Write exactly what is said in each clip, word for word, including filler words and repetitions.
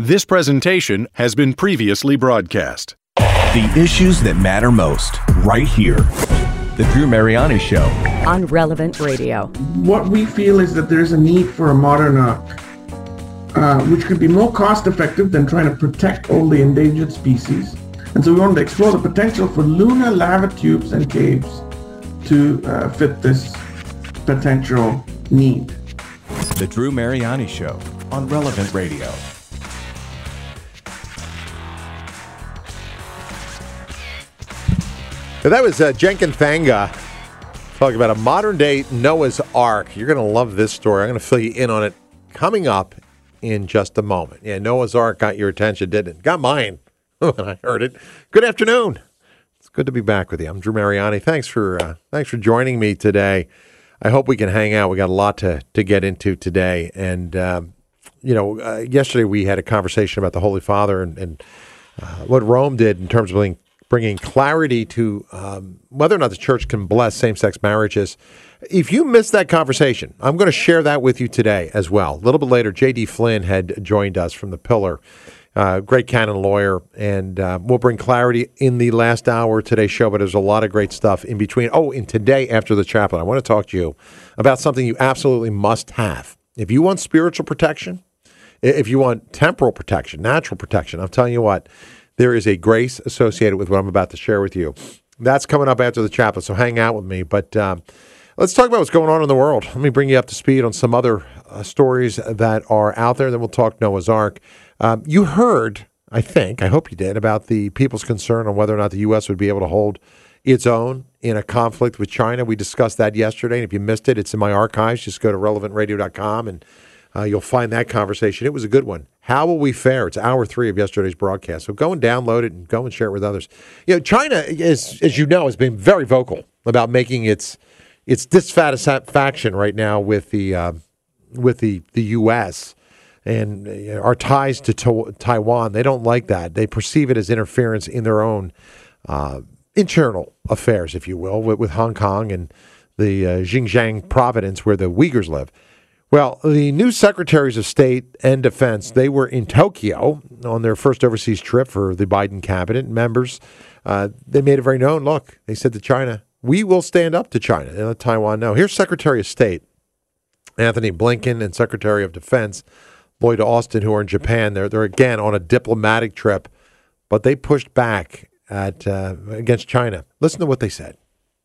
This presentation has been previously broadcast. The issues that matter most, right here. The Drew Mariani Show. On Relevant Radio. What we feel is that there's a need for a modern ark, uh, which could be more cost-effective than trying to protect all the endangered species. And so we wanted to explore the potential for lunar lava tubes and caves to uh, fit this potential need. The Drew Mariani Show on Relevant Radio. That was uh, Jenkin Thanga talking about a modern-day Noah's Ark. You're going to love this story. I'm going to fill you in on it coming up in just a moment. Yeah, Noah's Ark got your attention, didn't it? Got mine when I heard it. Good afternoon. It's good to be back with you. I'm Drew Mariani. Thanks for uh, thanks for joining me today. I hope we can hang out. We got a lot to, to get into today. And, um, you know, uh, yesterday we had a conversation about the Holy Father and, and uh, what Rome did in terms of being bringing clarity to um, whether or not the church can bless same-sex marriages. If you missed that conversation, I'm going to share that with you today as well. A little bit later, J D. Flynn had joined us from The Pillar, uh, great canon lawyer, and uh, we'll bring clarity in the last hour of today's show, but there's a lot of great stuff in between. Oh, and today after the chaplain, I want to talk to you about something you absolutely must have. If you want spiritual protection, if you want temporal protection, natural protection, I'm telling you what, there is a grace associated with what I'm about to share with you. That's coming up after the chaplain, so hang out with me. But um, let's talk about what's going on in the world. Let me bring you up to speed on some other uh, stories that are out there. Then we'll talk Noah's Ark. Um, you heard, I think, I hope you did, about the people's concern on whether or not the U S would be able to hold its own in a conflict with China. We discussed that yesterday, and if you missed it, it's in my archives. Just go to relevant radio dot com, and uh, you'll find that conversation. It was a good one. How will we fare? It's hour three of yesterday's broadcast. So go and download it and go and share it with others. You know, China, is, as you know, has been very vocal about making its its dissatisfaction right now with the uh, with the, the U S and uh, our ties to, to Taiwan. They don't like that. They perceive it as interference in their own uh, internal affairs, if you will, with, with Hong Kong and the uh, Xinjiang province where the Uyghurs live. Well, the new secretaries of state and defense, they were in Tokyo on their first overseas trip for the Biden cabinet members. Uh, they made it very known. Look, they said to China, we will stand up to China and let Taiwan know. Here's Secretary of State Anthony Blinken and Secretary of Defense Lloyd Austin, who are in Japan. They're, they're again on a diplomatic trip, but they pushed back at uh, against China. Listen to what they said.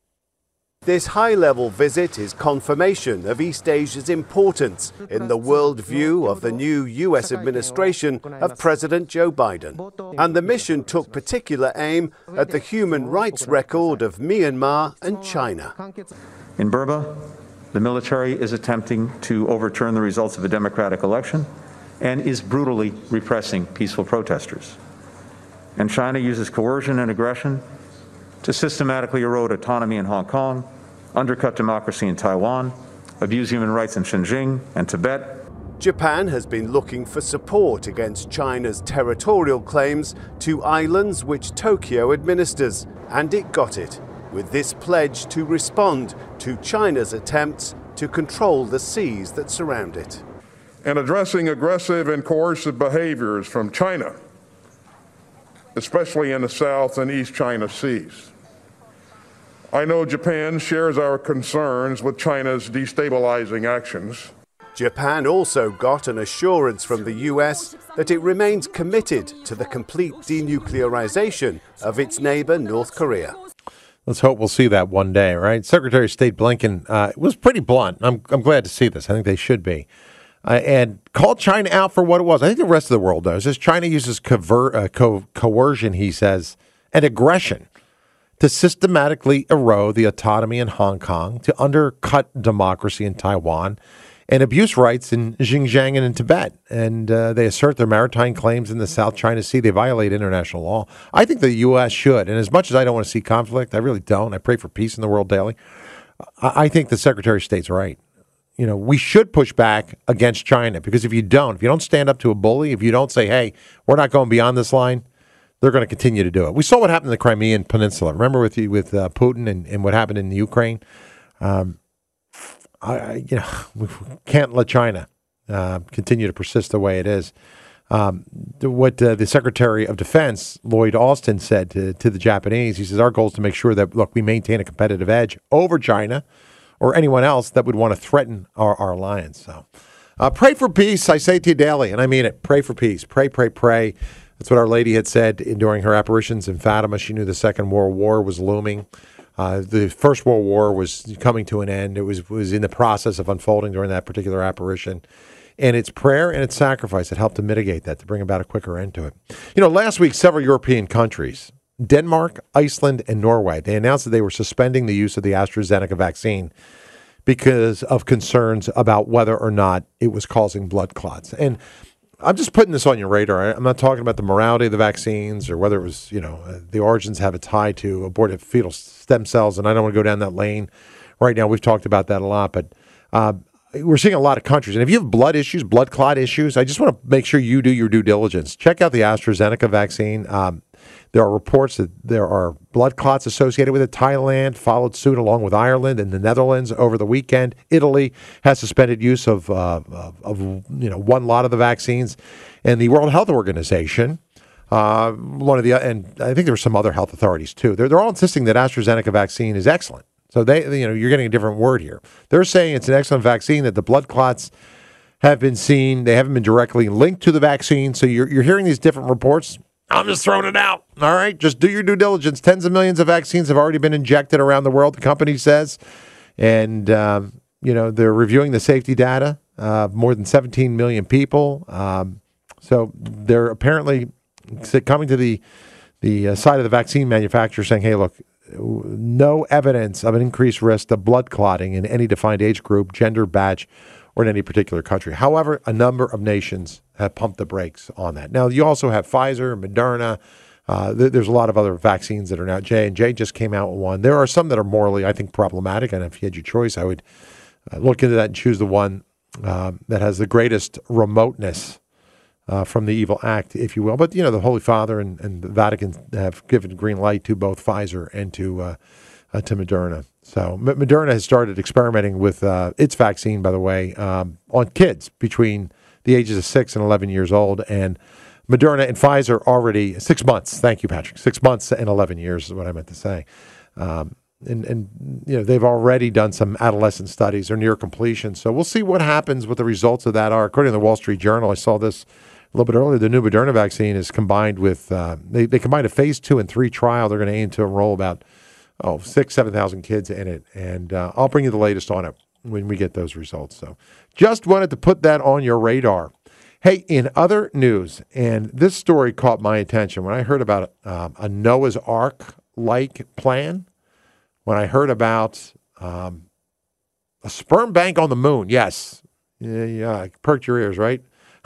This high-level visit is confirmation of East Asia's importance in the worldview of the new U S administration of President Joe Biden. And the mission took particular aim at the human rights record of Myanmar and China. In Burma, the military is attempting to overturn the results of a democratic election and is brutally repressing peaceful protesters. And China uses coercion and aggression to systematically erode autonomy in Hong Kong, undercut democracy in Taiwan, abuse human rights in Xinjiang and Tibet. Japan has been looking for support against China's territorial claims to islands which Tokyo administers, and it got it, with this pledge to respond to China's attempts to control the seas that surround it. And addressing aggressive and coercive behaviors from China, especially in the South and East China Seas. I know Japan shares our concerns with China's destabilizing actions. Japan also got an assurance from the U S that it remains committed to the complete denuclearization of its neighbor, North Korea. Let's hope we'll see that one day, right? Secretary of State Blinken uh, was pretty blunt. I'm, I'm glad to see this. I think they should be. Uh, and called China out for what it was. I think the rest of the world does. As China uses cover, uh, co- coercion, he says, and aggression to systematically erode the autonomy in Hong Kong, to undercut democracy in Taiwan, and abuse rights in Xinjiang and in Tibet. And uh, they assert their maritime claims in the South China Sea. They violate international law. I think the U S should. And as much as I don't want to see conflict, I really don't. I pray for peace in the world daily. I, I think the Secretary of State's right. You know, we should push back against China, because if you don't, if you don't stand up to a bully, if you don't say, hey, we're not going beyond this line, they're going to continue to do it. We saw what happened in the Crimean Peninsula. Remember with with uh, Putin and, and what happened in the Ukraine? Um, I, I, you know, we can't let China uh, continue to persist the way it is. Um, what uh, the Secretary of Defense, Lloyd Austin, said to, to the Japanese, he says, our goal is to make sure that, look, we maintain a competitive edge over China or anyone else that would want to threaten our, our alliance. So uh, pray for peace. I say to you daily, and I mean it. Pray for peace. Pray, pray, pray. That's what Our Lady had said during her apparitions in Fatima. She knew the Second World War was looming. Uh, the First World War was coming to an end. It was was in the process of unfolding during that particular apparition. And it's prayer and it's sacrifice that helped to mitigate that, to bring about a quicker end to it. You know, last week, several European countries, Denmark, Iceland, and Norway, they announced that they were suspending the use of the AstraZeneca vaccine because of concerns about whether or not it was causing blood clots. And I'm just putting this on your radar. I'm not talking about the morality of the vaccines or whether it was, you know, uh, the origins have a tie to aborted fetal stem cells, and I don't want to go down that lane right now. We've talked about that a lot, but uh, we're seeing a lot of countries. And if you have blood issues, blood clot issues, I just want to make sure you do your due diligence. Check out the AstraZeneca vaccine. Um, there are reports that there are blood clots associated with it. Thailand followed suit along with Ireland and the Netherlands over the weekend. Italy has suspended use of, uh, of, of you know, one lot of the vaccines. And the World Health Organization, uh, one of the, and I think there were some other health authorities too, they're, they're all insisting that AstraZeneca vaccine is excellent. So they, you know, you're getting a different word here. They're saying it's an excellent vaccine, that the blood clots have been seen. They haven't been directly linked to the vaccine. So you're you're hearing these different reports. I'm just throwing it out. All right, just do your due diligence. Tens of millions of vaccines have already been injected around the world, the company says, and um, you know they're reviewing the safety data. Uh, more than seventeen million people. Um, so they're apparently coming to the the uh, side of the vaccine manufacturer, saying, "Hey, look." No evidence of an increased risk of blood clotting in any defined age group, gender, batch, or in any particular country. However, a number of nations have pumped the brakes on that. Now, you also have Pfizer, Moderna. Uh, th- there's a lot of other vaccines that are now. J and J just came out with one. There are some that are morally, I think, problematic. And if you had your choice, I would uh, look into that and choose the one uh, that has the greatest remoteness Uh, from the evil act, if you will. But, you know, the Holy Father and, and the Vatican have given green light to both Pfizer and to uh, uh, to Moderna. So M- Moderna has started experimenting with uh, its vaccine, by the way, um, on kids between the ages of six and eleven years old. And Moderna and Pfizer already, six months, thank you, Patrick, six months and eleven years is what I meant to say. Um, and, and, you know, they've already done some adolescent studies or near completion. So we'll see what happens, what the results of that are. According to the Wall Street Journal, I saw this a little bit earlier, the new Moderna vaccine is combined with, uh, they, they combined a phase two and three trial. They're going to aim to enroll about, oh, six, seven thousand kids in it. And uh, I'll bring you the latest on it when we get those results. So just wanted to put that on your radar. Hey, in other news, and this story caught my attention when I heard about um, a Noah's Ark-like plan, when I heard about um, a sperm bank on the moon. Yes. Yeah, yeah, perked your ears, right?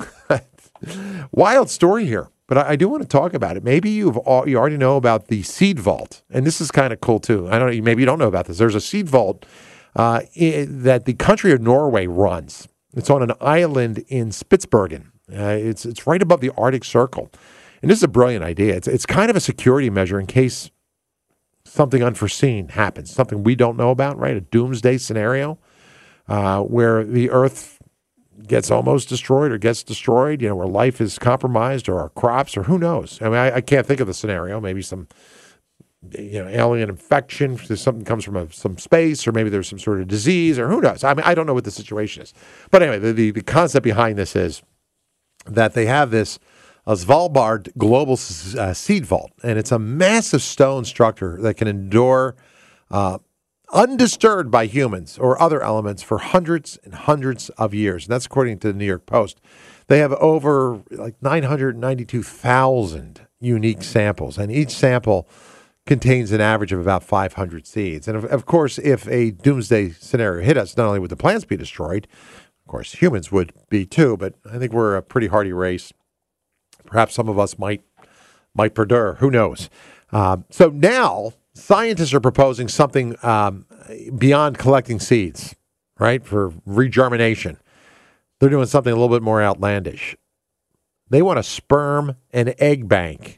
Wild story here, but I, I do want to talk about it. Maybe you've all, you already know about the seed vault, and this is kind of cool too. I don't know, maybe you don't know about this. There's a seed vault uh, I, that the country of Norway runs. It's on an island in Spitsbergen. Uh, it's it's right above the Arctic Circle, and this is a brilliant idea. It's it's kind of a security measure in case something unforeseen happens, something we don't know about, right? A doomsday scenario uh, where the Earth gets almost destroyed or gets destroyed, you know, where life is compromised or our crops or who knows. I mean, I, I can't think of the scenario. Maybe some, you know, alien infection, something comes from a, some space, or maybe there's some sort of disease or who knows. I mean, I don't know what the situation is. But anyway, the, the, the concept behind this is that they have this uh, Svalbard Global uh, Seed Vault, and it's a massive stone structure that can endure uh, undisturbed by humans or other elements for hundreds and hundreds of years. And that's according to the New York Post. They have over like nine hundred ninety-two thousand unique samples, and each sample contains an average of about five hundred seeds. And of, of course, if a doomsday scenario hit us, not only would the plants be destroyed, of course, humans would be too, but I think we're a pretty hardy race. Perhaps some of us might, might perdure. Who knows? Uh, so now scientists are proposing something um, beyond collecting seeds, right, for regermination. They're doing something a little bit more outlandish. They want a sperm and egg bank,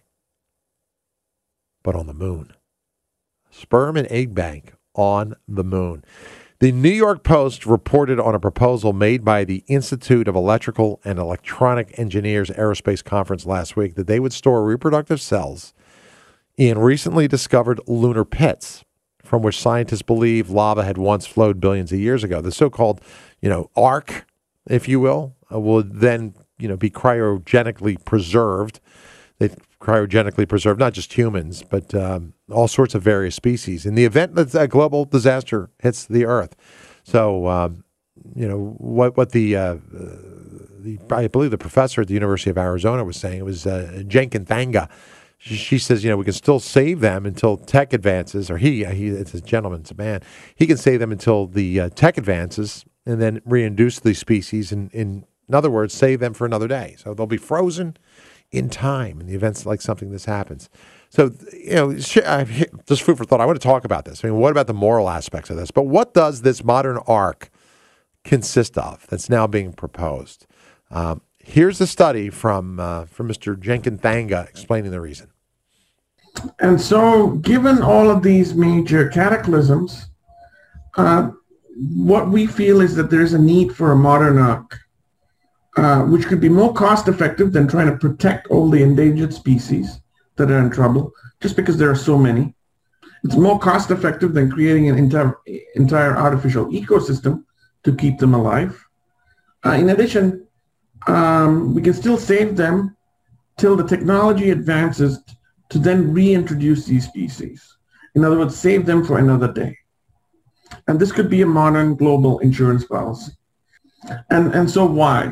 but on the moon. Sperm and egg bank on the moon. The New York Post reported on a proposal made by the Institute of Electrical and Electronic Engineers Aerospace Conference last week that they would store reproductive cells in recently discovered lunar pits from which scientists believe lava had once flowed billions of years ago. The so-called, you know, ark, if you will, uh, would then, you know, be cryogenically preserved. They cryogenically preserve not just humans, but um, all sorts of various species in the event that a global disaster hits the Earth. So, um, you know, what what the, uh, the I believe the professor at the University of Arizona was saying, it was uh, Jenkin Thanga. She, she says, you know, we can still save them until tech advances, or he, he it's a gentleman, it's a man. He can save them until the uh, tech advances and then reintroduce these species, and in, in other words, save them for another day. So they'll be frozen in time in the events like something this happens. So, you know, just food for thought. I want to talk about this. I mean, what about the moral aspects of this? But what does this modern ark consist of that's now being proposed? Um, here's the study from uh, from Mister Jenkin Thanga explaining the reason. And so, given all of these major cataclysms, uh, what we feel is that there's a need for a modern ark. Uh, which could be more cost-effective than trying to protect all the endangered species that are in trouble, just because there are so many. It's more cost-effective than creating an entire, entire artificial ecosystem to keep them alive. Uh, in addition, um, we can still save them till the technology advances to then reintroduce these species. In other words, save them for another day. And this could be a modern global insurance policy. And, and so why?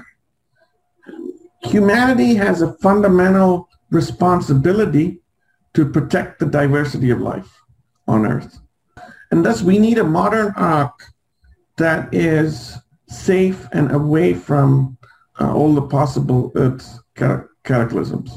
Humanity has a fundamental responsibility to protect the diversity of life on Earth. And thus we need a modern ark that is safe and away from uh, all the possible Earth cataclysms.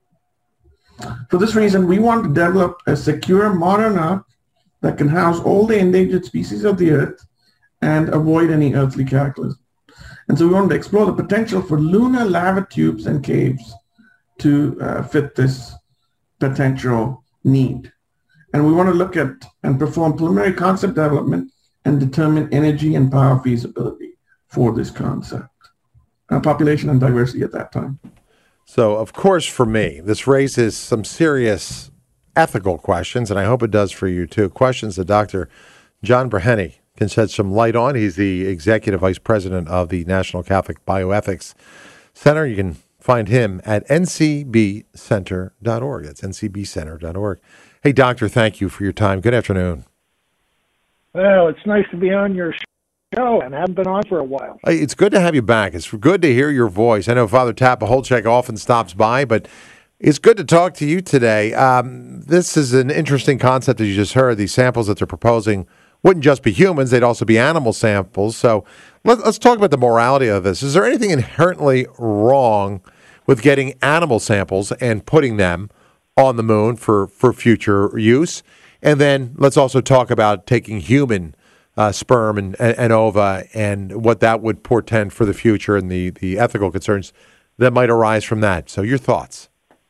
For this reason, we want to develop a secure modern ark that can house all the endangered species of the Earth and avoid any earthly cataclysm. And so we wanted to explore the potential for lunar lava tubes and caves to uh, fit this potential need. And we want to look at and perform preliminary concept development and determine energy and power feasibility for this concept. Uh, population and diversity at that time. So, of course, for me, this raises some serious ethical questions, and I hope it does for you too. Questions that Doctor John Breheny can shed some light on. He's the Executive Vice President of the National Catholic Bioethics Center. You can find him at N C B center dot org. That's N C B center dot org. Hey, Doctor, thank you for your time. Good afternoon. Well, it's nice to be on your show, and I haven't been on for a while. It's good to have you back. It's good to hear your voice. I know Father Tapaholchek often stops by, but it's good to talk to you today. Um, this is an interesting concept that you just heard. These samples that they're proposing wouldn't just be humans, they'd also be animal samples. So let, let's talk about the morality of this. Is there anything inherently wrong with getting animal samples and putting them on the moon for, for future use? And then let's also talk about taking human uh, sperm and, and, and ova and what that would portend for the future and the, the ethical concerns that might arise from that. So your thoughts?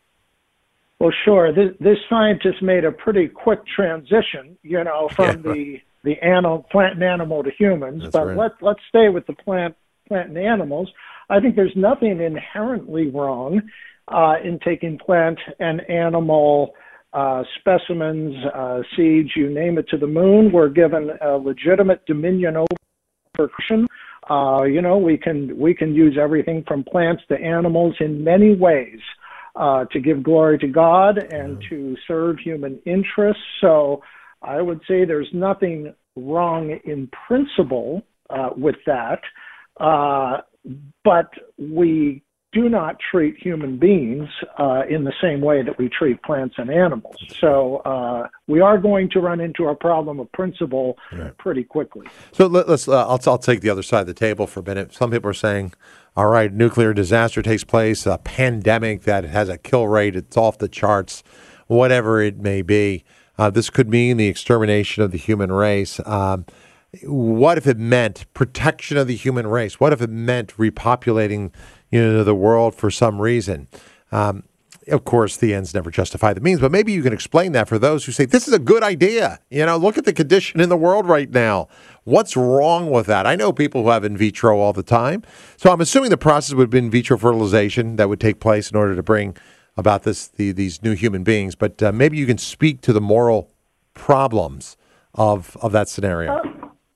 Well, sure. This, this scientist made a pretty quick transition, you know, from yeah, right. the the animal, plant and animal to humans. That's but right. let let's stay with the plant, plant and animals. I think there's nothing inherently wrong uh, in taking plant and animal uh, specimens, uh, seeds, you name it, to the moon. We're given a legitimate dominion over creation. Uh, you know, we can we can use everything from plants to animals in many ways uh, to give glory to God and yeah. to serve human interests. So I would say there's nothing wrong in principle uh, with that, uh, but we do not treat human beings uh, in the same way that we treat plants and animals. So uh, we are going to run into a problem of principle right. pretty quickly. So let, let's. Uh, I'll, I'll take the other side of the table for a minute. Some people are saying, all right, nuclear disaster takes place, a pandemic that has a kill rate, it's off the charts, whatever it may be. Uh, this could mean the extermination of the human race. Um, what if it meant protection of the human race? What if it meant repopulating, you know, the world for some reason? Um, of course, the ends never justify the means, but maybe you can explain that for those who say, this is a good idea. You know, look at the condition in the world right now. What's wrong with that? I know people who have in vitro all the time. So I'm assuming the process would be in vitro fertilization that would take place in order to bring about this the, these new human beings. But uh, maybe you can speak to the moral problems of of that scenario. Uh,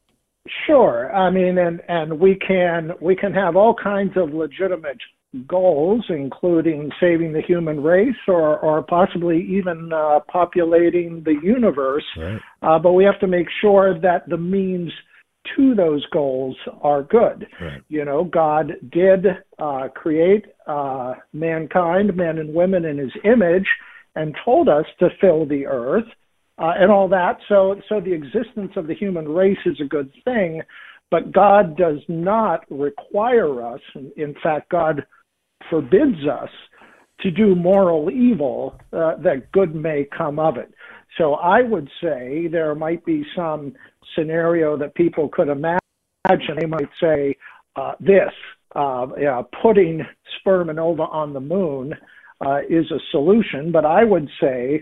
sure. I mean, and, and we can we can have all kinds of legitimate goals, including saving the human race or, or possibly even uh, populating the universe. Right. Uh, but we have to make sure that the means to those goals are good. Right. You know, God did uh, create uh, mankind, men and women in his image, and told us to fill the earth uh, and all that. So, so the existence of the human race is a good thing, but God does not require us. In fact, God forbids us to do moral evil, uh, that good may come of it. So I would say there might be some scenario that people could imagine. They might say uh, this, uh, yeah, putting sperm and ova on the moon uh, is a solution, but I would say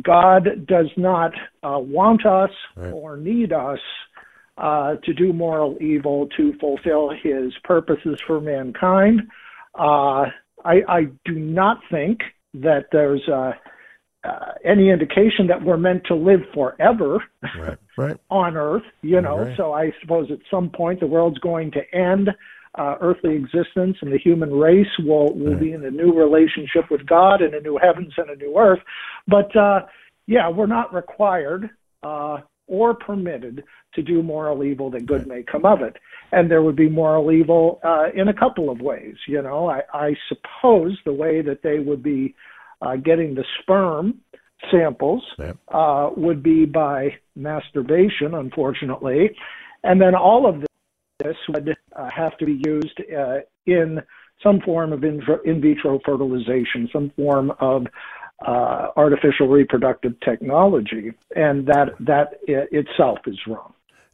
God does not uh, want us right. or need us uh, to do moral evil to fulfill his purposes for mankind. Uh, I, I do not think that there's uh, uh, any indication that we're meant to live forever right, right. on Earth, you know. Right. So I suppose at some point the world's going to end, uh, earthly existence, and the human race will, will right. be in a new relationship with God in a new heavens and a new earth. But, uh, yeah, we're not required uh, or permitted to do moral evil that good may come of it. And there would be moral evil uh, in a couple of ways. You know, I, I suppose the way that they would be uh, getting the sperm samples yep. uh, would be by masturbation, unfortunately. And then all of this would uh, have to be used uh, in some form of in, in vitro fertilization, some form of uh, artificial reproductive technology. And that, that itself is wrong.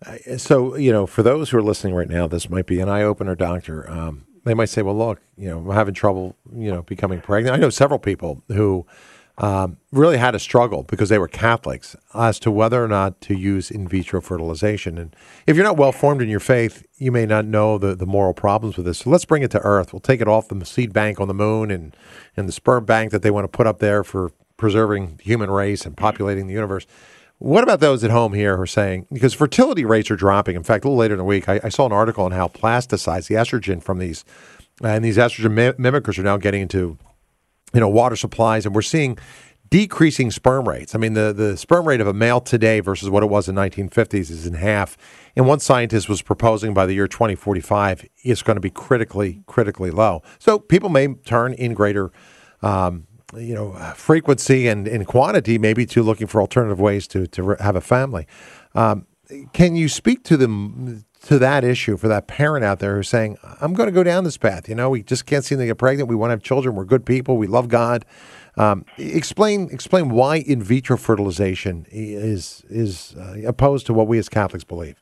So, you know, for those who are listening right now, this might be an eye-opener, Doctor. Um, they might say, well, look, you know, I'm having trouble, you know, becoming pregnant. I know several people who um, really had a struggle because they were Catholics as to whether or not to use in vitro fertilization. And if you're not well-formed in your faith, you may not know the, the moral problems with this. So let's bring it to Earth. We'll take it off the seed bank on the moon and, and the sperm bank that they want to put up there for preserving the human race and populating the universe. What about those at home here who are saying, because fertility rates are dropping. In fact, a little later in the week, I, I saw an article on how plasticides, the estrogen from these, uh, and these estrogen mim- mimickers are now getting into, you know, water supplies, and we're seeing decreasing sperm rates. I mean, the, the sperm rate of a male today versus what it was in the nineteen fifties is in half. And one scientist was proposing by the year twenty forty-five, it's going to be critically, critically low. So people may turn in greater um you know, frequency and, and quantity, maybe to looking for alternative ways to, to have a family. Um, can you speak to them to that issue for that parent out there who's saying, I'm going to go down this path. You know, we just can't seem to get pregnant. We want to have children. We're good people. We love God. Um, explain explain why in vitro fertilization is is uh, opposed to what we as Catholics believe.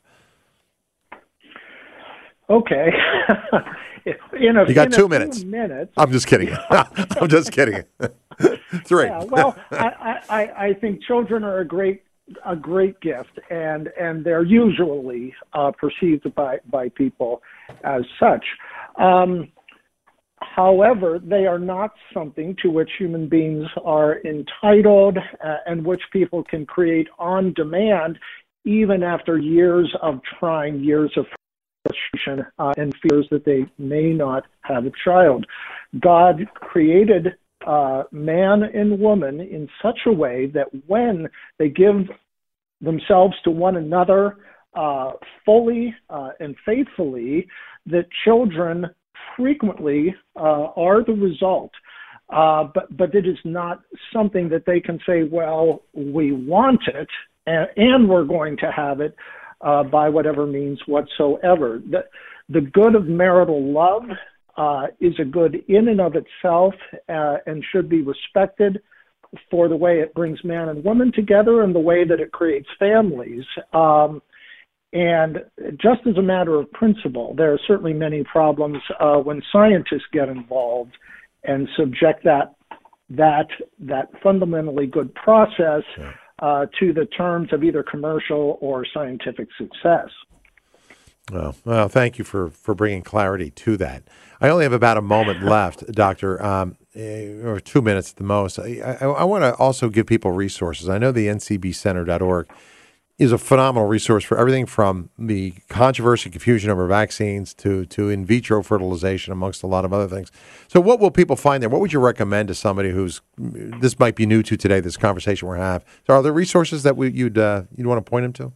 Okay. in a, you got in two a minutes. Few minutes. I'm just kidding. I'm just kidding. Three. Yeah, well, I, I, I think children are a great a great gift, and and they're usually uh, perceived by by people as such. Um, however, they are not something to which human beings are entitled, uh, and which people can create on demand, even after years of trying, years of frustration uh, and fears that they may not have a child. God created uh, man and woman in such a way that when they give themselves to one another uh, fully uh, and faithfully, that children frequently uh, are the result. Uh, but, but it is not something that they can say, well, we want it and, and we're going to have it Uh, by whatever means whatsoever. The, the good of marital love uh, is a good in and of itself uh, and should be respected for the way it brings man and woman together and the way that it creates families. Um, and just as a matter of principle, there are certainly many problems uh, when scientists get involved and subject that that that fundamentally good process Yeah. uh, to the terms of either commercial or scientific success. Well, well, thank you for, for bringing clarity to that. I only have about a moment left, Doctor, um, eh, or two minutes at the most. I, I, I want to also give people resources. I know the N C B center dot org is a phenomenal resource for everything from the controversy, confusion over vaccines to, to in vitro fertilization, amongst a lot of other things. So what will people find there? What would you recommend to somebody who's, this might be new to today, this conversation we're having? So are there resources that we, you'd, uh, you'd want to point them to?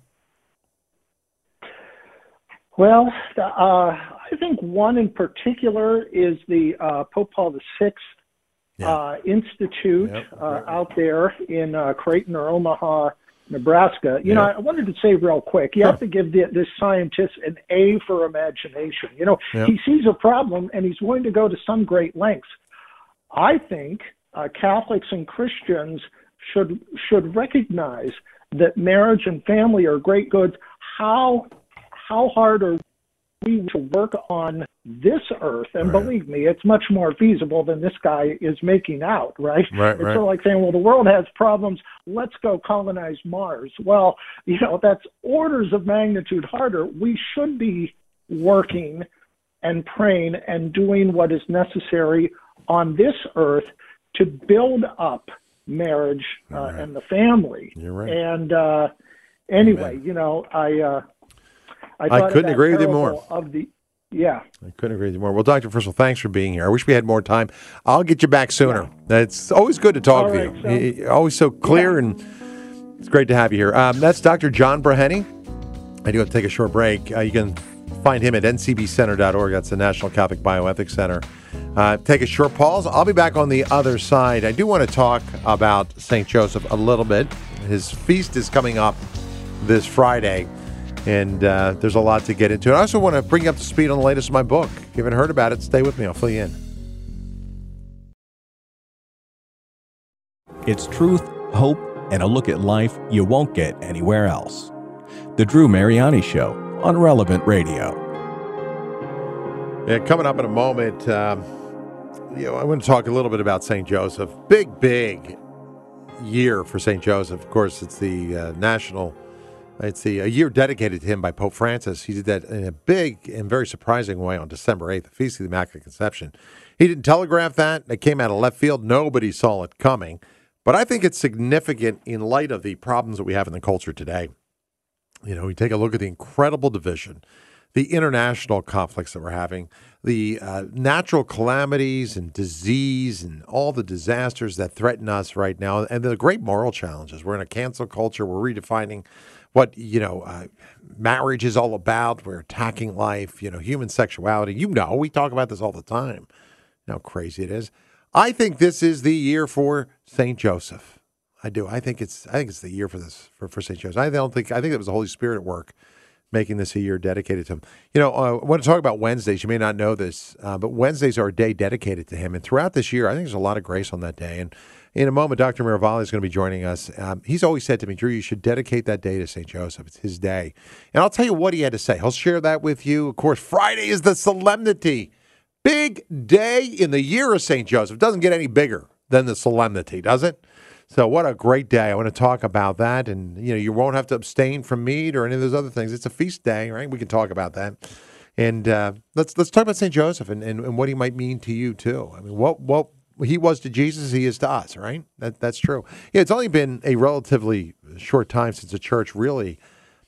Well, uh, I think one in particular is the uh, Pope Paul the Sixth Yeah. uh, Institute Yep. uh, out there in uh, Creighton or Omaha, Nebraska. You know, Yep. I wanted to say real quick, you Sure. have to give the, this scientist an A for imagination. You know, Yep. he sees a problem and he's willing to go to some great lengths. I think uh, Catholics and Christians should should recognize that marriage and family are great goods. How how hard are we to work on this earth? And Right. believe me, it's much more feasible than this guy is making out, right? Right, It's right. sort of like saying, well, the world has problems. Let's go colonize Mars. Well, you know, that's orders of magnitude harder. We should be working and praying and doing what is necessary on this earth to build up marriage uh, Right. and the family. You're right. And uh, anyway, Amen. you know, I uh, I, I thought of couldn't that agree with you parable more. Of the, yeah. I couldn't agree with you more. Well, Doctor Frizzle, thanks for being here. I wish we had more time. I'll get you back sooner. It's always good to talk All to right, you. so- Y- y- always so clear, and it's great to have you here. Um, that's Doctor John Breheny. I do have to take a short break. Uh, you can find him at N C B center dot org. That's the National Catholic Bioethics Center. Uh, take a short pause. I'll be back on the other side. I do want to talk about Saint Joseph a little bit. His feast is coming up this Friday, and uh, there's a lot to get into. I also want to bring you up to speed on the latest of my book. If you haven't heard about it, stay with me. I'll fill you in. It's truth, hope, and a look at life you won't get anywhere else. The Drew Mariani Show on Relevant Radio. Yeah, coming up in a moment, um, you know, I want to talk a little bit about Saint Joseph. Big, big year for Saint Joseph. Of course, it's the uh, national, it's the a year dedicated to him by Pope Francis. He did that in a big and very surprising way on December eighth, the Feast of the Immaculate Conception. He didn't telegraph that. It came out of left field. Nobody saw it coming. But I think it's significant in light of the problems that we have in the culture today. You know, we take a look at the incredible division, the international conflicts that we're having, the uh, natural calamities and disease and all the disasters that threaten us right now, and the great moral challenges. We're in a cancel culture. We're redefining what, you know, uh, marriage is all about. We're attacking life, you know, human sexuality. You know, we talk about this all the time, how crazy it is. I think this is the year for Saint Joseph. I do. I think it's I think it's the year for this, for, for Saint Joseph. I don't think I think it was the Holy Spirit at work making this a year dedicated to him. You know, uh, I want to talk about Wednesdays. You may not know this, uh, but Wednesdays are a day dedicated to him. And throughout this year, I think there's a lot of grace on that day. And in a moment, Doctor Miravalli is going to be joining us. Um, he's always said to me, Drew, you should dedicate that day to Saint Joseph. It's his day. And I'll tell you what he had to say. He'll share that with you. Of course, Friday is the solemnity. Big day in the year of Saint Joseph. Doesn't get any bigger than the solemnity, does it? So what a great day. I want to talk about that. And, you know, you won't have to abstain from meat or any of those other things. It's a feast day, right? We can talk about that. And uh, let's let's talk about Saint Joseph and, and, and what he might mean to you, too. I mean, what what he was to Jesus, he is to us, right? That That's true. Yeah, it's only been a relatively short time since the church really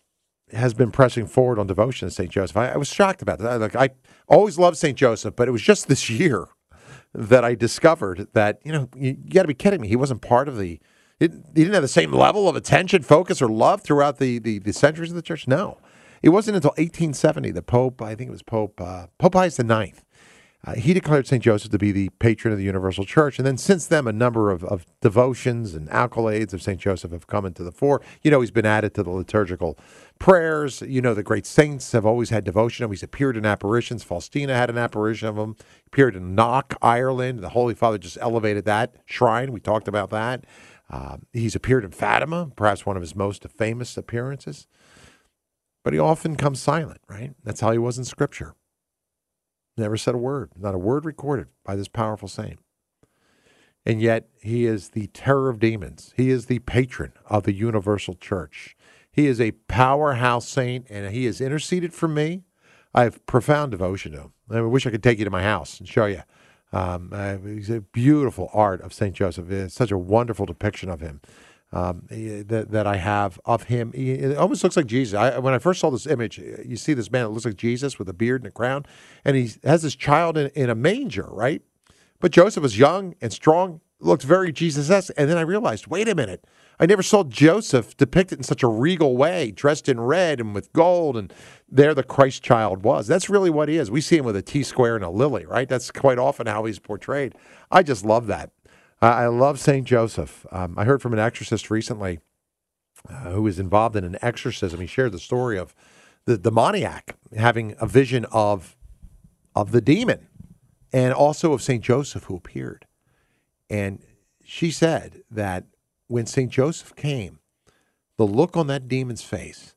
has been pressing forward on devotion to Saint Joseph. I, I was shocked about that. Like, I always loved Saint Joseph, but it was just this year that I discovered that, you know, you, you got to be kidding me. He wasn't part of the, it, he didn't have the same level of attention, focus, or love throughout the, the, the centuries of the church. No. It wasn't until eighteen seventy that Pope, I think it was Pope, uh, Pope Pius the Ninth, uh, he declared Saint Joseph to be the patron of the universal church. And then since then, a number of, of devotions and accolades of Saint Joseph have come into the fore. You know, he's been added to the liturgical prayers. You know, the great saints have always had devotion of him. He's appeared in apparitions. Faustina had an apparition of him. He appeared in Knock, Ireland. The Holy Father just elevated that shrine. We talked about that. Uh, he's appeared in Fatima, perhaps one of his most famous appearances. But he often comes silent, right? That's how he was in Scripture. Never said a word, not a word recorded by this powerful saint. And yet he is the terror of demons. He is the patron of the universal church. He is a powerhouse saint, and he has interceded for me. I have profound devotion to him. I wish I could take you to my house and show you. Um, uh, he's a beautiful art of Saint Joseph. It's such a wonderful depiction of him um, that, that I have of him. He, it almost looks like Jesus. I, when I first saw this image, you see this man that looks like Jesus with a beard and a crown, and he has this child in, in a manger, right? But Joseph was young and strong, looked very Jesus-esque. And then I realized, wait a minute, I never saw Joseph depicted in such a regal way, dressed in red and with gold, and there the Christ child was. That's really what he is. We see him with a T-square and a lily, right? That's quite often how he's portrayed. I just love that. Uh, I love Saint Joseph. Um, I heard from an exorcist recently uh, who was involved in an exorcism. He shared the story of the demoniac having a vision of, of the demon, and also of Saint Joseph who appeared. And she said that when Saint Joseph came, the look on that demon's face,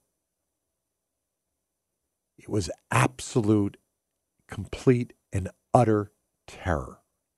it was absolute, complete, and utter terror.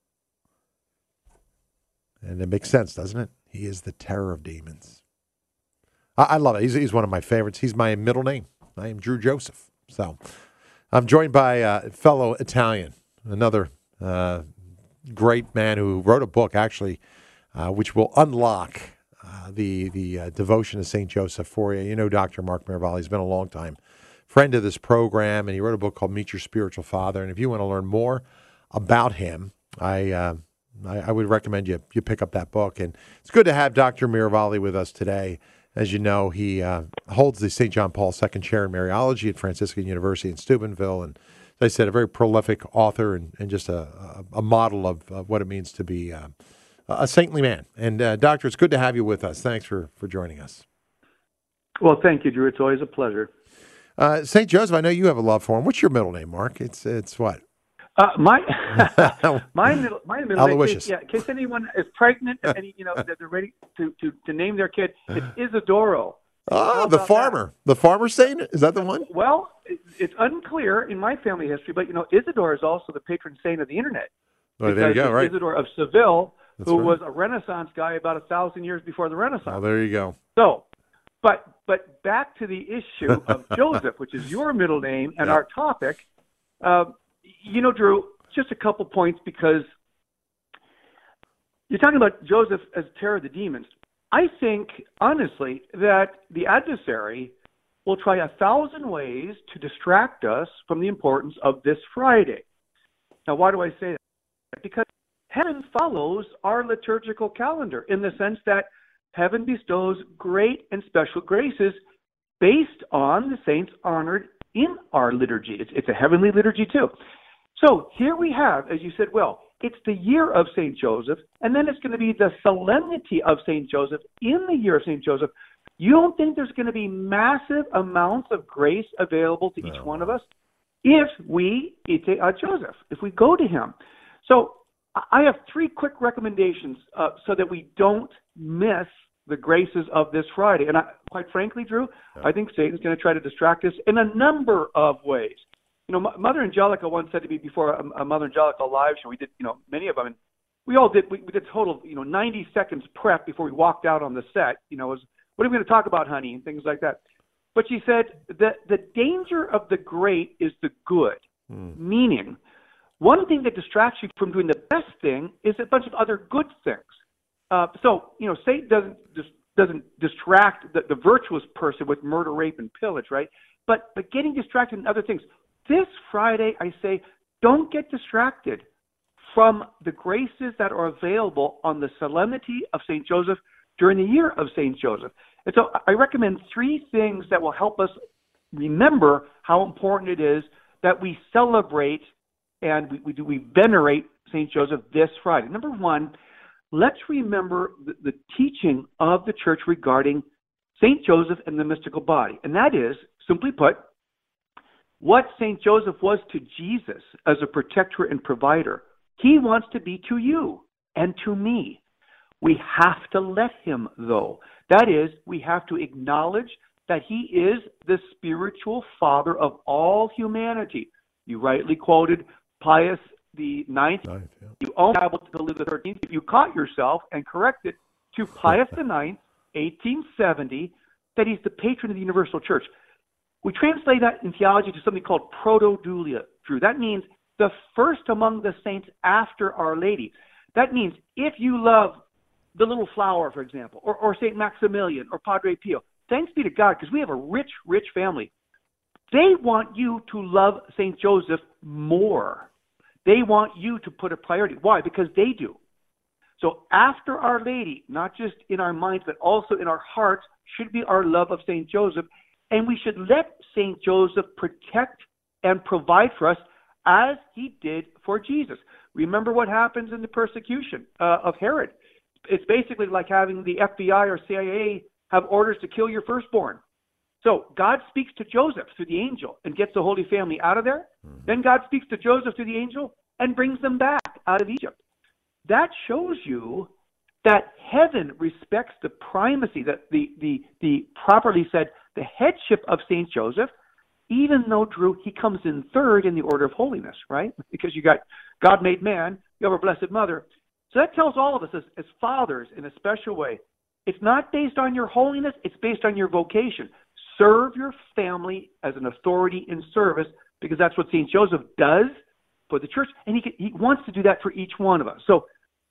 And it makes sense, doesn't it? He is the terror of demons. I, I love it. He's, he's one of my favorites. He's my middle name. I am Drew Joseph. So I'm joined by a fellow Italian, another uh, great man who wrote a book, actually, uh, which will unlock uh, the the uh, devotion to Saint Joseph for you. You know Doctor Mark Miravalle. He's been a long time friend of this program, and he wrote a book called Meet Your Spiritual Father. And if you want to learn more about him, I, uh, I I would recommend you you pick up that book. And it's good to have Doctor Miravalle with us today. As you know, he uh, holds the Saint John Paul the Second Chair in Mariology at Franciscan University in Steubenville, and as I said, a very prolific author and, and just a, a, a model of, of what it means to be uh, a saintly man. And, uh, Doctor, it's good to have you with us. Thanks for, for joining us. Well, thank you, Drew. It's always a pleasure. Uh, Saint Joseph, I know you have a love for him. What's your middle name, Mark? It's it's what? Uh, my my middle my middle Aloysius. name. Yeah, in case anyone is pregnant, any you know that they're ready to, to, to name their kid, it's Isidoro. Oh, the farmer. That? The farmer saint? Is that the one? Well, it, it's unclear in my family history, but, you know, Isidore is also the patron saint of the Internet. Oh, there you go, right. Isidore of Seville, That's who right. was a Renaissance guy about a thousand years before the Renaissance. Oh, there you go. So, but but back to the issue of Joseph, which is your middle name and Yeah. our topic. Uh, you know, Drew, just a couple points, because you're talking about Joseph as terror of the demons. I think, honestly, that the adversary will try a thousand ways to distract us from the importance of this Friday. Now, why do I say that? Because heaven follows our liturgical calendar in the sense that heaven bestows great and special graces based on the saints honored in our liturgy. It's, it's a heavenly liturgy, too. So here we have, as you said, well, it's the year of Saint Joseph, and then it's going to be the solemnity of Saint Joseph in the year of Saint Joseph. You don't think there's going to be massive amounts of grace available to each one of us if we ite a Joseph, if we go to him? So I have three quick recommendations uh, so that we don't miss the graces of this Friday. And I, quite frankly, Drew, I think Satan's going to try to distract us in a number of ways. You know, Mother Angelica once said to me before a, a Mother Angelica live show, we did, you know, many of them, and we all did, we, we did total, you know, ninety seconds prep before we walked out on the set, you know, was, what are we going to talk about, honey, and things like that. But she said that the danger of the great is the good, mm. meaning one thing that distracts you from doing the best thing is a bunch of other good things. Uh, so, you know, Satan doesn't just doesn't distract the, the virtuous person with murder, rape, and pillage, right? But but getting distracted in other things. This Friday, I say, don't get distracted from the graces that are available on the solemnity of Saint Joseph during the year of Saint Joseph. And so I recommend three things that will help us remember how important it is that we celebrate and we, we do we venerate Saint Joseph this Friday. Number one, let's remember the, the teaching of the Church regarding Saint Joseph and the mystical body. And that is, simply put, what Saint Joseph was to Jesus as a protector and provider, he wants to be to you and to me. We have to let him, though. That is, we have to acknowledge that he is the spiritual father of all humanity. You rightly quoted Pius the ninth. Ninth, yeah. You only able to Louis the thirteenth. If you caught yourself and corrected to Pius the ninth, eighteen seventy, that he's the patron of the Universal Church. We translate that in theology to something called protodulia, Drew. That means the first among the saints after Our Lady. That means if you love the Little Flower, for example, or, or Saint Maximilian or Padre Pio, thanks be to God, because we have a rich, rich family. They want you to love Saint Joseph more. They want you to put a priority. Why? Because they do. So after Our Lady, not just in our minds, but also in our hearts, should be our love of Saint Joseph. And we should let Saint Joseph protect and provide for us as he did for Jesus. Remember what happens in the persecution uh, of Herod. It's basically like having the F B I or C I A have orders to kill your firstborn. So God speaks to Joseph through the angel and gets the Holy Family out of there. Mm-hmm. Then God speaks to Joseph through the angel and brings them back out of Egypt. That shows you that heaven respects the primacy, that the, the, the properly said, the headship of Saint Joseph, even though, Drew, he comes in third in the order of holiness, right? Because you got God made man, you have a blessed mother. So that tells all of us as, as fathers in a special way, it's not based on your holiness, it's based on your vocation. Serve your family as an authority in service, because that's what Saint Joseph does for the church, and he can, he wants to do that for each one of us. So,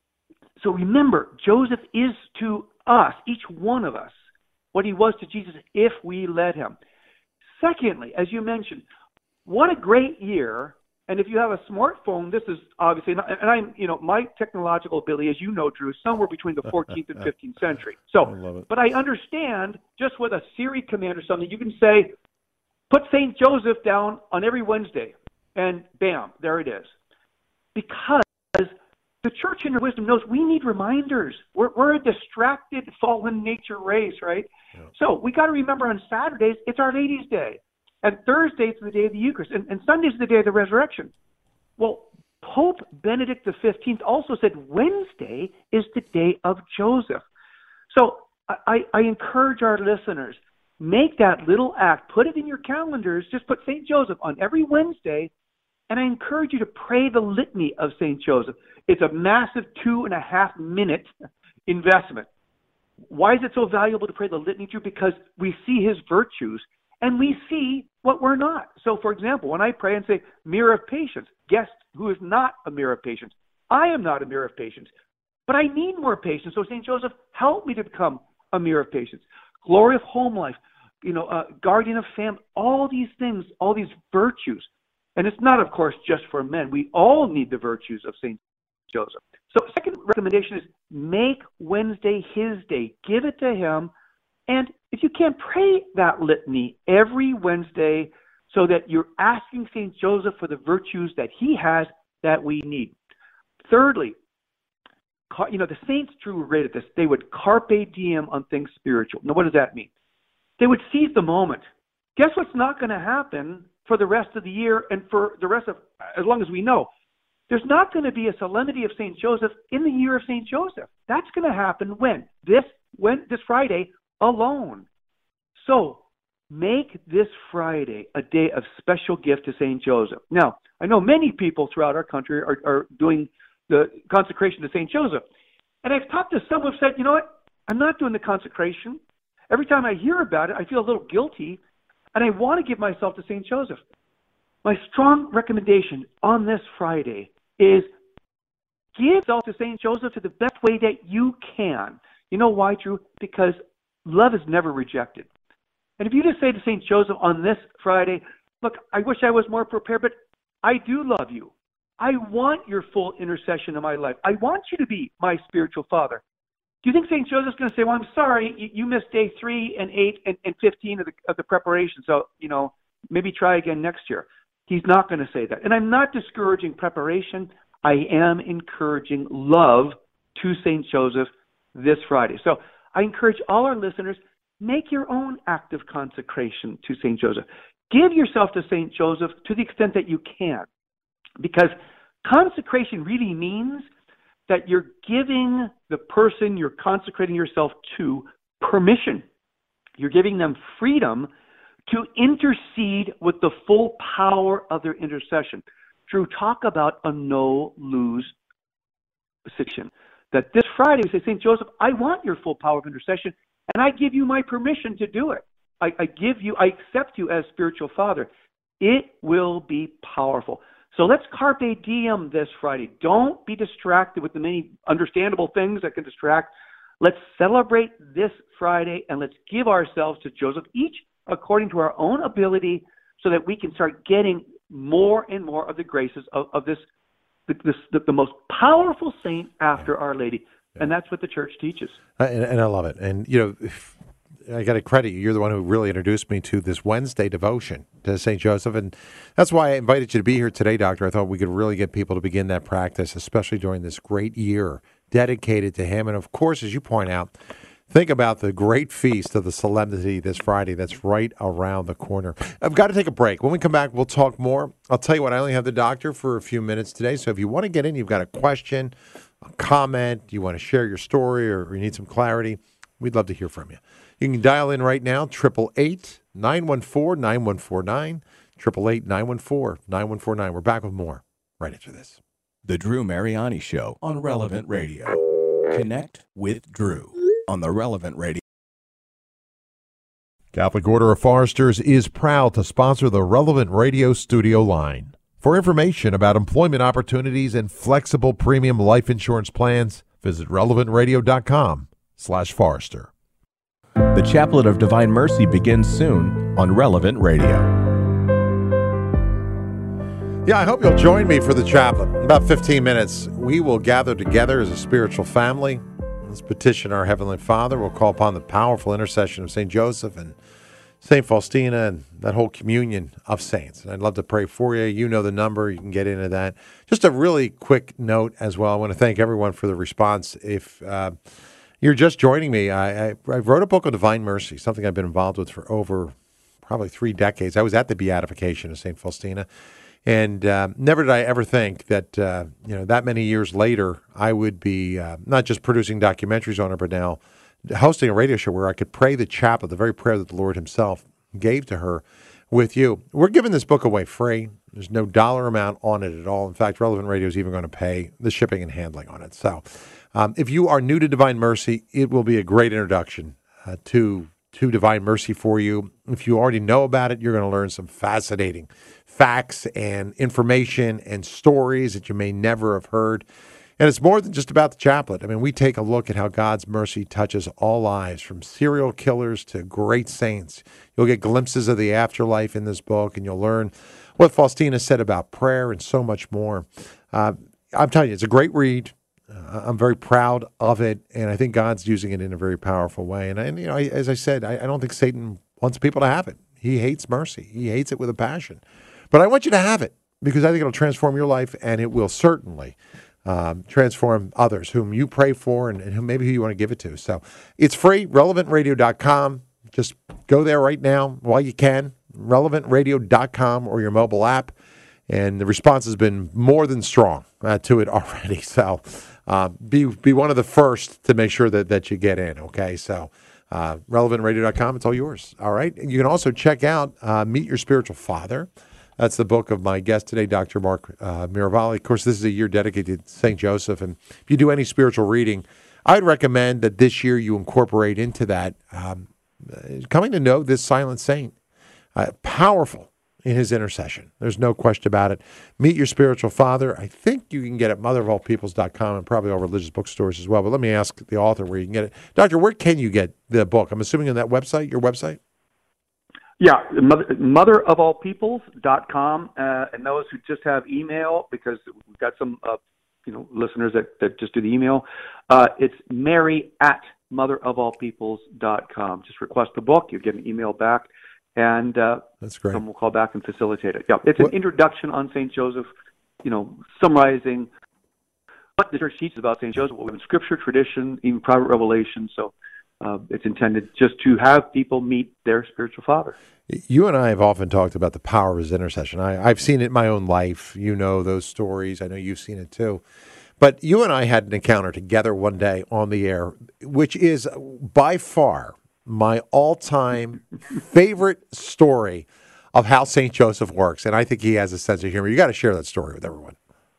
so remember, Joseph is to us, each one of us, what he was to Jesus if we let him. Secondly, as you mentioned, what a great year. And if you have a smartphone, this is obviously not, and I'm, you know, my technological ability, as you know, Drew, is somewhere between the fourteenth and fifteenth century. So, I but I understand just with a Siri command or something, you can say, put Saint Joseph down on every Wednesday, and bam, there it is. Because the church in her wisdom knows we need reminders. We're, we're a distracted, fallen nature race, right? Yeah. So we got to remember on Saturdays, it's Our Lady's Day. And Thursday, it's the day of the Eucharist. And, and Sunday's the day of the resurrection. Well, Pope Benedict the fifteenth also said Wednesday is the day of Joseph. So I, I encourage our listeners, make that little act, put it in your calendars, just put Saint Joseph on every Wednesday, and I encourage you to pray the litany of Saint Joseph. It's a massive two and a half minute investment. Why is it so valuable to pray the litany, Drew? Because we see his virtues and we see what we're not. So, for example, when I pray and say, mirror of patience, guess who is not a mirror of patience? I am not a mirror of patience, but I need more patience. So, Saint Joseph, help me to become a mirror of patience. Glory of home life, you know, uh, guardian of family, all these things, all these virtues. And it's not, of course, just for men. We all need the virtues of Saint Joseph. So second recommendation is make Wednesday his day. Give it to him. And if you can, pray that litany every Wednesday so that you're asking Saint Joseph for the virtues that he has that we need. Thirdly, you know, the saints, Drew, were great at this. They would carpe diem on things spiritual. Now, what does that mean? They would seize the moment. Guess what's not going to happen for the rest of the year and for the rest of, as long as we know? There's not going to be a solemnity of Saint Joseph in the year of Saint Joseph. That's going to happen when? This when this Friday alone. So make this Friday a day of special gift to Saint Joseph. Now, I know many people throughout our country are, are doing the consecration to Saint Joseph. And I've talked to some who have said, you know what, I'm not doing the consecration. Every time I hear about it, I feel a little guilty, and I want to give myself to Saint Joseph. My strong recommendation on this Friday is give yourself to Saint Joseph to the best way that you can. You know why, Drew? Because love is never rejected. And if you just say to Saint Joseph on this Friday, look, I wish I was more prepared, but I do love you. I want your full intercession in my life. I want you to be my spiritual father. Do you think Saint Joseph's going to say, well, I'm sorry, you, you missed day three and eight and, and fifteen of the, of the preparation, so, you know, maybe try again next year. He's not going to say that. And I'm not discouraging preparation. I am encouraging love to Saint Joseph this Friday. So I encourage all our listeners, make your own act of consecration to Saint Joseph. Give yourself to Saint Joseph to the extent that you can. Because consecration really means that you're giving the person you're consecrating yourself to permission. You're giving them freedom to intercede with the full power of their intercession. Drew, talk about a no-lose situation. That this Friday we say, Saint Joseph, I want your full power of intercession, and I give you my permission to do it. I, I give you, I accept you as spiritual father. It will be powerful. So let's carpe diem this Friday. Don't be distracted with the many understandable things that can distract. Let's celebrate this Friday, and let's give ourselves to Joseph, each according to our own ability, so that we can start getting more and more of the graces of, of this, this the, the most powerful saint after Our Lady. And that's what the church teaches. Uh, and, and I love it. And, you know, if, I got to credit you. You're the one who really introduced me to this Wednesday devotion to Saint Joseph. And that's why I invited you to be here today, Doctor. I thought we could really get people to begin that practice, especially during this great year dedicated to him. And, of course, as you point out, think about the great feast of the Solemnity this Friday that's right around the corner. I've got to take a break. When we come back, we'll talk more. I'll tell you what, I only have the doctor for a few minutes today. So if you want to get in, you've got a question, a comment, you want to share your story, or you need some clarity, we'd love to hear from you. You can dial in right now, eight eight eight, nine one four, nine one four nine, eight eight eight, nine one four, nine one four nine. We're back with more right after this. The Drew Mariani Show on Relevant Radio. Connect with Drew on the Relevant Radio. Catholic Order of Foresters is proud to sponsor the Relevant Radio studio line. For information about employment opportunities and flexible premium life insurance plans, visit relevant radio dot com slash Forester. The Chaplet of Divine Mercy begins soon on Relevant Radio. Yeah, I hope you'll join me for the chaplet. In about fifteen minutes, we will gather together as a spiritual family. Let's petition our Heavenly Father. We'll call upon the powerful intercession of Saint Joseph and Saint Faustina and that whole communion of saints. And I'd love to pray for you. You know the number. You can get into that. Just a really quick note as well. I want to thank everyone for the response. If uh, you're just joining me, I, I, I wrote a book on Divine Mercy, something I've been involved with for over probably three decades. I was at the beatification of Saint Faustina. And uh, never did I ever think that, uh, you know, that many years later, I would be uh, not just producing documentaries on her, but now hosting a radio show where I could pray the chaplet, the very prayer that the Lord himself gave to her with you. We're giving this book away free. There's no dollar amount on it at all. In fact, Relevant Radio is even going to pay the shipping and handling on it. So um, if you are new to Divine Mercy, it will be a great introduction uh, to to Divine Mercy for you. If you already know about it, you're going to learn some fascinating facts and information and stories that you may never have heard. And it's more than just about the chaplet. I mean, we take a look at how God's mercy touches all lives, from serial killers to great saints. You'll get glimpses of the afterlife in this book, and you'll learn what Faustina said about prayer and so much more. Uh, I'm telling you, it's a great read. Uh, I'm very proud of it, and I think God's using it in a very powerful way. And, and you know, I, as I said, I, I don't think Satan wants people to have it. He hates mercy. He hates it with a passion. But I want you to have it, because I think it'll transform your life, and it will certainly um, transform others whom you pray for and, and who maybe who you want to give it to. So it's free, relevant radio dot com. Just go there right now while you can, relevant radio dot com or your mobile app. And the response has been more than strong uh, to it already. So uh, be be one of the first to make sure that, that you get in, okay? So uh, relevant radio dot com, it's all yours, all right? You can also check out uh, Meet Your Spiritual Father. That's the book of my guest today, Doctor Mark uh, Miravalle. Of course, this is a year dedicated to Saint Joseph. And if you do any spiritual reading, I'd recommend that this year you incorporate into that um, coming to know this silent saint. Uh, powerful in his intercession. There's no question about it. Meet Your Spiritual Father. I think you can get it at mother of all peoples dot com and probably all religious bookstores as well. But let me ask the author where you can get it. Doctor, where can you get the book? I'm assuming on that website, your website? Yeah, mother, mother of all peoples dot com. Uh, and those who just have email, because we've got some uh, you know, listeners that, that just do the email, uh, it's Mary at mother of all peoples dot com. Just request the book. You get an email back. And uh, that's great. Someone will call back and facilitate it. Yeah, it's an what? introduction on Saint Joseph, you know, summarizing what the church teaches about Saint Joseph, what we have in Scripture, tradition, even private revelation. So uh, it's intended just to have people meet their spiritual father. You and I have often talked about the power of his intercession. I, I've seen it in my own life. You know those stories. I know you've seen it too. But you and I had an encounter together one day on the air, which is by far my all-time favorite story of how Saint Joseph works, and I think he has a sense of humor. You got to share that story with everyone.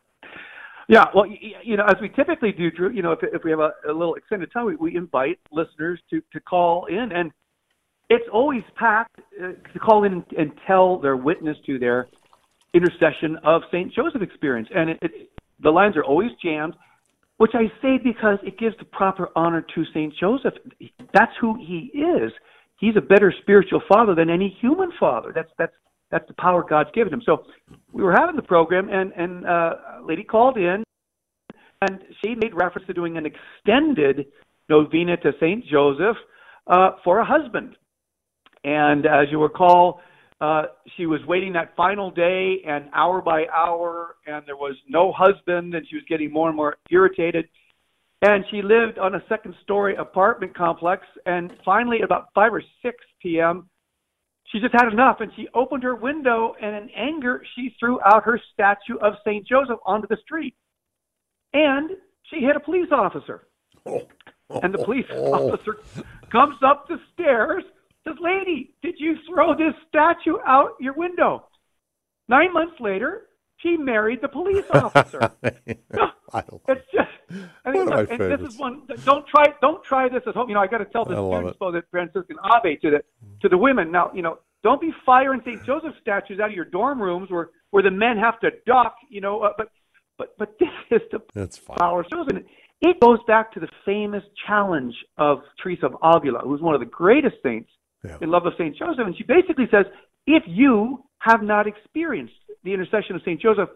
Yeah, well, you know, as we typically do, Drew, you know, if, if we have a, a little extended time, we, we invite listeners to, to call in, and it's always packed uh, to call in and, and tell their witness to their intercession of Saint Joseph experience. And it, it, the lines are always jammed, which I say because it gives the proper honor to Saint Joseph. That's who he is. He's a better spiritual father than any human father. That's that's that's the power God's given him. So we were having the program, and, and uh, a lady called in, and she made reference to doing an extended novena to Saint Joseph uh, for a husband. And as you recall, uh, she was waiting that final day, and hour by hour, and there was no husband, and she was getting more and more irritated. And she lived on a second-story apartment complex, and finally, about five or six p.m., she just had enough, and she opened her window, and in anger, she threw out her statue of Saint Joseph onto the street. And she hit a police officer. Oh, oh, and the police oh. officer comes up the stairs, says, "Lady, did you throw this statue out your window?" Nine months later, she married the police officer. It's just, I mean, look, and this is one. Don't try, don't try this at home. You know, I got to tell the students, though, that Franciscan Ave to the to the women. Now, you know, don't be firing Saint Joseph statues out of your dorm rooms where where the men have to duck. You know, uh, but but but this is the That's power of Joseph. It goes back to the famous challenge of Teresa of Avila, who's one of the greatest saints yeah. in love of Saint Joseph, and she basically says, if you have not experienced the intercession of Saint Joseph,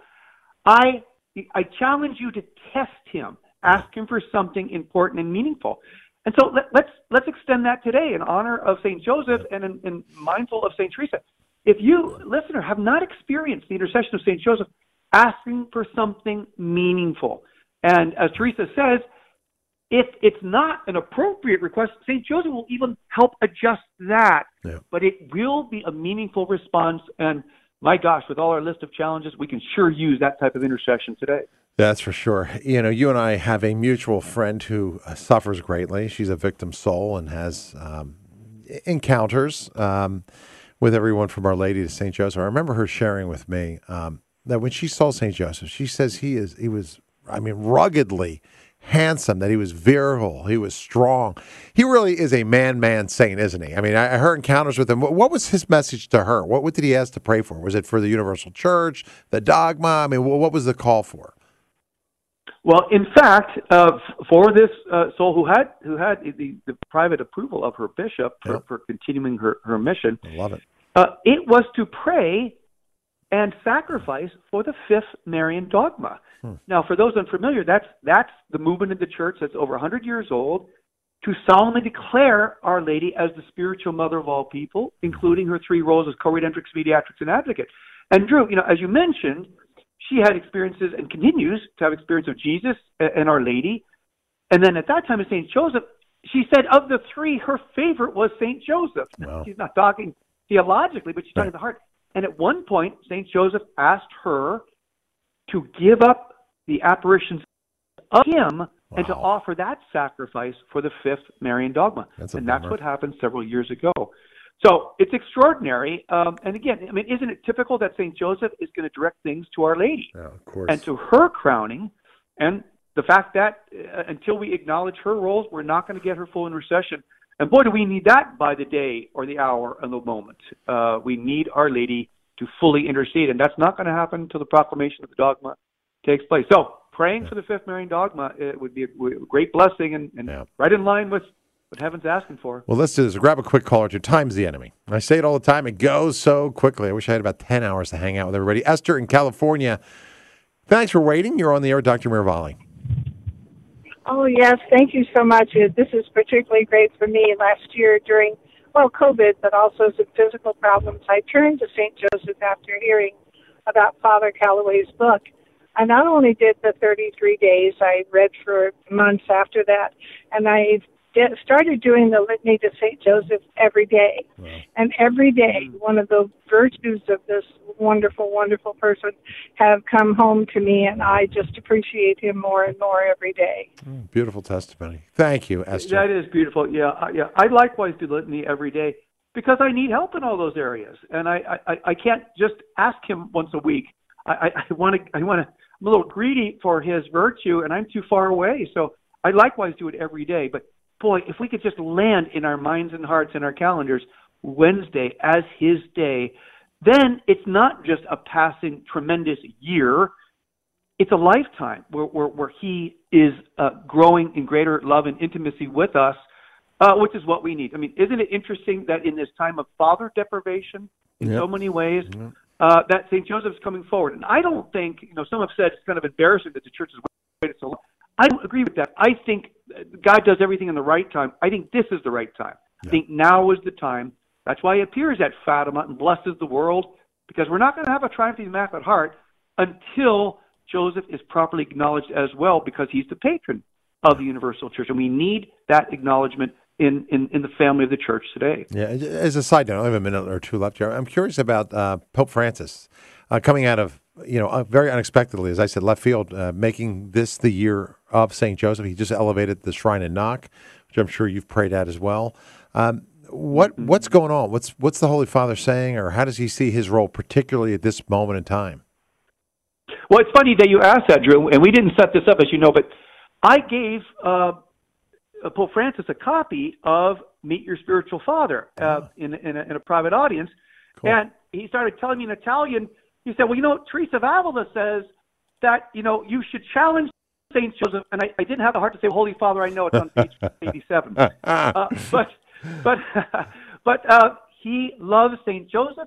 I I challenge you to test him, ask him for something important and meaningful. And so let, let's let's extend that today in honor of Saint Joseph and in, in mindful of Saint Teresa. If you, listener, have not experienced the intercession of Saint Joseph, asking for something meaningful. And as Teresa says, if it's not an appropriate request, Saint Joseph will even help adjust that. Yeah. But it will be a meaningful response. And my gosh, with all our list of challenges, we can sure use that type of intercession today. That's for sure. You know, you and I have a mutual friend who uh, suffers greatly. She's a victim soul and has um, encounters um, with everyone from Our Lady to Saint Joseph. I remember her sharing with me um, that when she saw Saint Joseph, she says he is he was, I mean, ruggedly handsome, that he was virile, he was strong. He really is a man-man saint, isn't he? I mean, I, I heard encounters with him. What, what was his message to her? What, what did he ask to pray for? Was it for the Universal Church, the dogma? I mean, what, what was the call for? Well, in fact, uh, for this uh, soul who had who had the, the private approval of her bishop for, Yep. for continuing her, her mission, I love it. uh, it was to pray and sacrifice for the fifth Marian dogma. Hmm. Now, for those unfamiliar, that's that's the movement in the church that's over one hundred years old to solemnly declare Our Lady as the spiritual mother of all people, including her three roles as co-redemptrix, mediatrix, and advocate. And Drew, you know, as you mentioned, she had experiences and continues to have experience of Jesus and Our Lady. And then at that time of Saint Joseph, she said of the three, her favorite was Saint Joseph. Wow. She's not talking theologically, but she's talking Right. the heart. And at one point, Saint Joseph asked her to give up the apparitions of him and to Wow. offer that sacrifice for the fifth Marian dogma. That's a and that's bummer. what happened several years ago. So it's extraordinary. Um, and again, I mean, isn't it typical that Saint Joseph is going to direct things to Our Lady? Yeah, of course. And to her crowning, and the fact that uh, until we acknowledge her roles, we're not going to get her full intercession. And boy, do we need that by the day or the hour and the moment. Uh, we need Our Lady to fully intercede, and that's not going to happen until the proclamation of the dogma takes place. So praying Yeah. for the fifth Marian dogma, it would be a great blessing and, and Yeah. right in line with what heaven's asking for. Well, let's do this. Grab a quick call or two. Time's the enemy. I say it all the time. It goes so quickly. I wish I had about ten hours to hang out with everybody. Esther in California, thanks for waiting. You're on the air with Doctor Mirvalli. Oh, yes. Thank you so much. Uh, This is particularly great for me. Last year during, well, COVID, but also some physical problems, I turned to Saint Joseph after hearing about Father Calloway's book. I not only did the thirty-three days, I read for months after that, and I did, started doing the litany to Saint Joseph every day. Wow. And every day, one of the virtues of this wonderful, wonderful person have come home to me, and I just appreciate him more and more every day. Mm, beautiful testimony. Thank you, Esther. That is beautiful. Yeah, uh, yeah. I likewise do litany every day because I need help in all those areas, and I, I, I can't just ask him once a week. I, I want to, I want to, I'm a little greedy for his virtue, and I'm too far away. So I likewise do it every day. But boy, if we could just land in our minds and hearts and our calendars Wednesday as his day, then it's not just a passing tremendous year. It's a lifetime where, where, where he is uh, growing in greater love and intimacy with us, uh, which is what we need. I mean, isn't it interesting that in this time of father deprivation, in yep. so many ways, yep. uh, that Saint Joseph is coming forward? And I don't think, you know, some have said it's kind of embarrassing that the church has waited so long. I don't agree with that. I think God does everything in the right time. I think this is the right time. Yeah. I think now is the time. That's why he appears at Fatima and blesses the world, because we're not going to have a triumphant Immaculate Heart until Joseph is properly acknowledged as well, because he's the patron of the Universal Church. And we need that acknowledgement in, in, in the family of the church today. Yeah. As a side note, I have a minute or two left here. I'm curious about uh, Pope Francis uh, coming out of, you know, uh, very unexpectedly, as I said, left field, uh, making this the year of Saint Joseph. He just elevated the shrine in Knock, which I'm sure you've prayed at as well. Um, what mm-hmm. What's going on? What's what's the Holy Father saying, or how does he see his role, particularly at this moment in time? Well, it's funny that you asked that, Drew, and we didn't set this up, as you know, but I gave uh, Pope Francis a copy of Meet Your Spiritual Father uh, oh. in, in, a, in a private audience, cool. and he started telling me in Italian. He said, well, you know, Teresa of Avila says that, you know, you should challenge Saint Joseph. And I, I didn't have the heart to say, Holy Father, I know it's on page eighty-seven. Uh, but but, but uh, he loves Saint Joseph.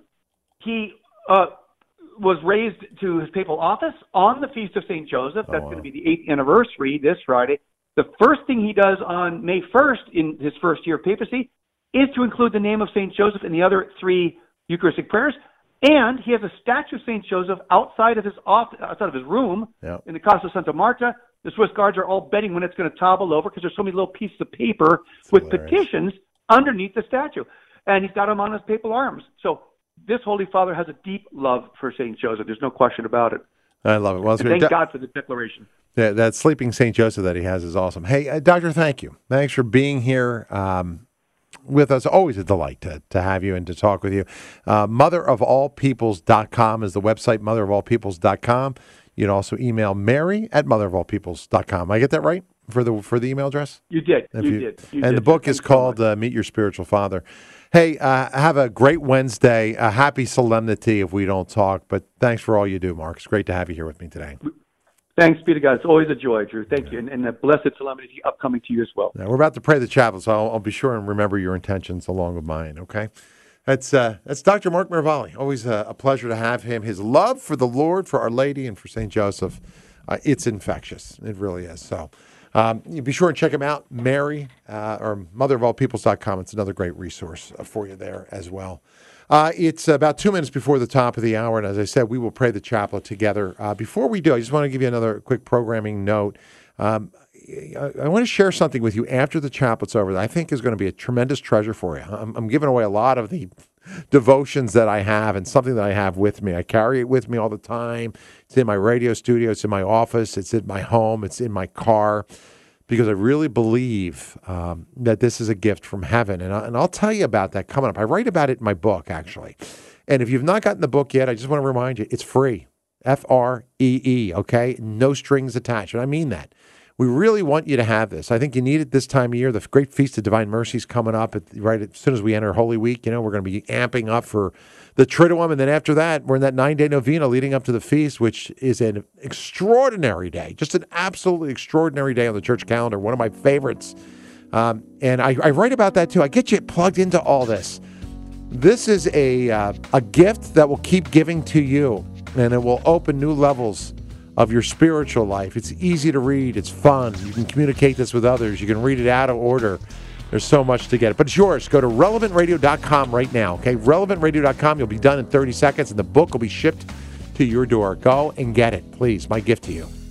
He uh, was raised to his papal office on the Feast of Saint Joseph. That's oh, wow. going to be the eighth anniversary this Friday. The first thing he does on May first in his first year of papacy is to include the name of Saint Joseph in the other three Eucharistic prayers. And he has a statue of Saint Joseph outside of his office, outside of his room yep. in the Casa Santa Marta. The Swiss guards are all betting when it's going to topple over because there's so many little pieces of paper That's with hilarious. petitions underneath the statue. And he's got them on his papal arms. So this Holy Father has a deep love for Saint Joseph. There's no question about it. I love it. Well, and thank God for the declaration. Yeah, that sleeping Saint Joseph that he has is awesome. Hey, uh, Doctor, thank you. Thanks for being here. Um, with us. Always a delight to, to have you and to talk with you. Uh, mother of all peoples dot com is the website, mother of all peoples dot com. You can also email Mary at mother of all peoples dot com. I get that right for the for the email address? You did. You, you did. You and did. the book Thanks is called so uh, Meet Your Spiritual Father. Hey, uh, have a great Wednesday. A happy solemnity if we don't talk, but thanks for all you do, Mark. It's great to have you here with me today. Thanks be to God. It's always a joy, Drew. Thank yeah. you. And, and a blessed solemnity upcoming to you as well. Yeah, we're about to pray the chaplet, so I'll, I'll be sure and remember your intentions along with mine, okay? That's uh, that's Doctor Mark Miravalle. Always a, a pleasure to have him. His love for the Lord, for Our Lady, and for Saint Joseph, uh, it's infectious. It really is. So um, be sure and check him out, Mary, uh, or mother of all peoples dot com. It's another great resource for you there as well. Uh, it's about two minutes before the top of the hour, and as I said, we will pray the chaplet together. Uh, before we do, I just want to give you another quick programming note. Um, I, I want to share something with you after the chaplet's over that I think is going to be a tremendous treasure for you. I'm, I'm giving away a lot of the devotions that I have and something that I have with me. I carry it with me all the time. It's in my radio studio. It's in my office. It's in my home. It's in my car. Because I really believe um, that this is a gift from heaven. And, I, and I'll tell you about that coming up. I write about it in my book, actually. And if you've not gotten the book yet, I just want to remind you, it's free. F R E E, okay? No strings attached. And I mean that. We really want you to have this. I think you need it this time of year. The Great Feast of Divine Mercy is coming up at, right as soon as we enter Holy Week. You know, we're going to be amping up for the Triduum, and then after that, we're in that nine-day novena leading up to the feast, which is an extraordinary day, just an absolutely extraordinary day on the church calendar, one of my favorites. Um, and I, I write about that, too. I get you plugged into all this. This is a uh, a gift that will keep giving to you, and it will open new levels of your spiritual life. It's easy to read. It's fun. You can communicate this with others. You can read it out of order. There's so much to get. But it's yours. Go to relevant radio dot com right now, okay? relevant radio dot com. You'll be done in thirty seconds, and the book will be shipped to your door. Go and get it, please. My gift to you.